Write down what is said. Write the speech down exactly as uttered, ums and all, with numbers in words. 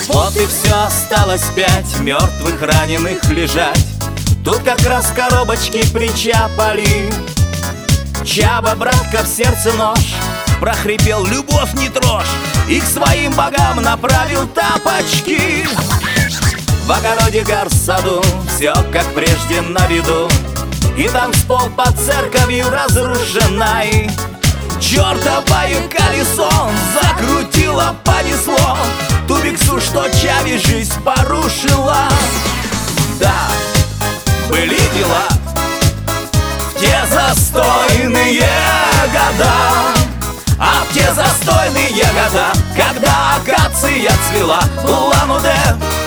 Вот и все, осталось пять мертвых раненых лежать. Тут как раз коробочки причапали. Чаба, братка, в сердце нож, прохрипел: любовь не трожь, и к своим богам направил тапочки. В огороде гор саду все как прежде на виду, и танцпол под церковью разрушенной. Чертовое колесо закрутило, понесло ту биксу, что Чави жизнь порушила. Да, были дела в те застойные года, а в те застойные года, когда акация цвела, Улан-Удэ